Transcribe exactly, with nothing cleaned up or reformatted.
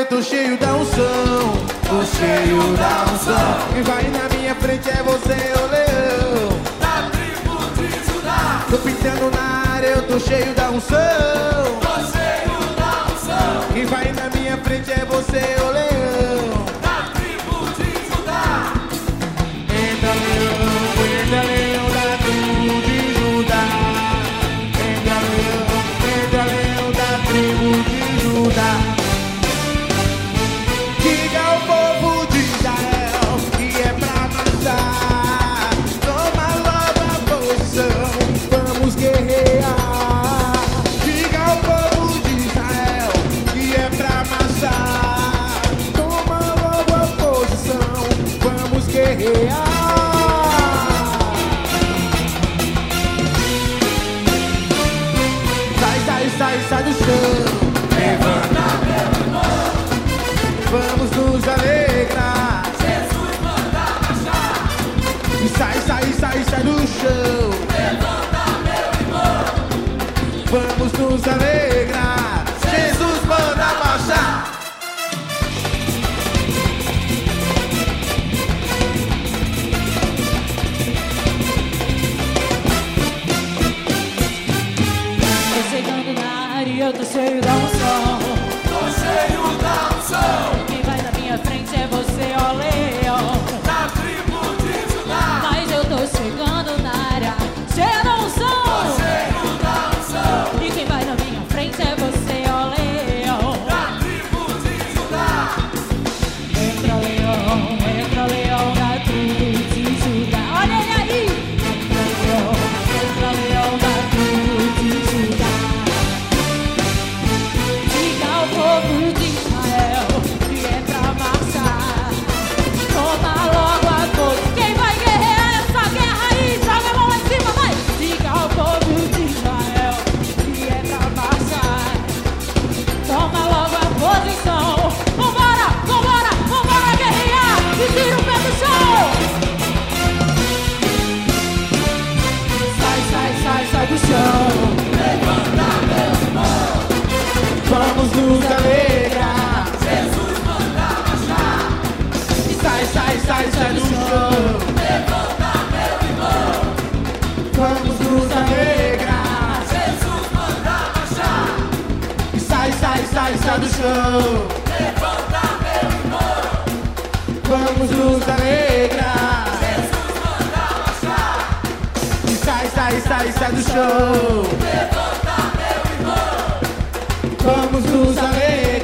tô cheio da unção, tô cheio da unção. Quem vai na minha frente é você, ô leão da tribo de Judá. Tô pintando na área, eu tô cheio da unção, tô cheio da unção. Quem vai na minha frente é você, ô leão da tribo de Judá. Entra leão, entra leão da tribo de Judá. Entra leão, entra leão da tribo de Judá. Diga ao povo de Israel que é pra matar. Toma logo a posição, vamos guerrear. Diga ao povo de Israel que é pra amassar. Toma logo a posição, vamos guerrear. Sai, sai, sai, sai do chão. Levanta meu irmão, vamos nos alegrar. Jesus manda marchar. E sai, sai, sai, sai do chão. Levanta meu irmão, vamos nos alegrar. Jesus manda marchar. Tô chegando na área e eu tô cheio da unção. Tô cheio da unção, Quem vai na minha frente é você, ó leão da tribo de Judá. Mas eu tô chegando na área, cheio da unção. Cheio da unção, E quem vai na minha frente é você, ó leão da tribo de Judá. Entra leão, entra leão da tribo de Judá. Olha ele aí! Entra leão, entra leão da tribo de Judá. Diga ao povo de Israel que é pra marchar. Toma logo a força. Quem vai guerrear essa guerra aí? Joga a mão lá em cima, vai! Diga ao povo de Israel que é pra marchar. Toma logo a posição. Vambora, vambora, vambora guerrear. E tira o pé do chão. Sai, sai, sai, sai do chão. Levanta meu irmão, Vamos nos alegrar. Jesus manda marchar. E sai, sai, sai, sai do chão. Levanta meu irmão, Vamos nos alegrar. Jesus manda marchar. E sai, sai, sai, sai do chão. Levanta meu irmão, Vamos nos alegrar. Jesus manda marchar. E sai, sai, sai, sai do chão. Levanta meu irmão, Vamos nos alegrar.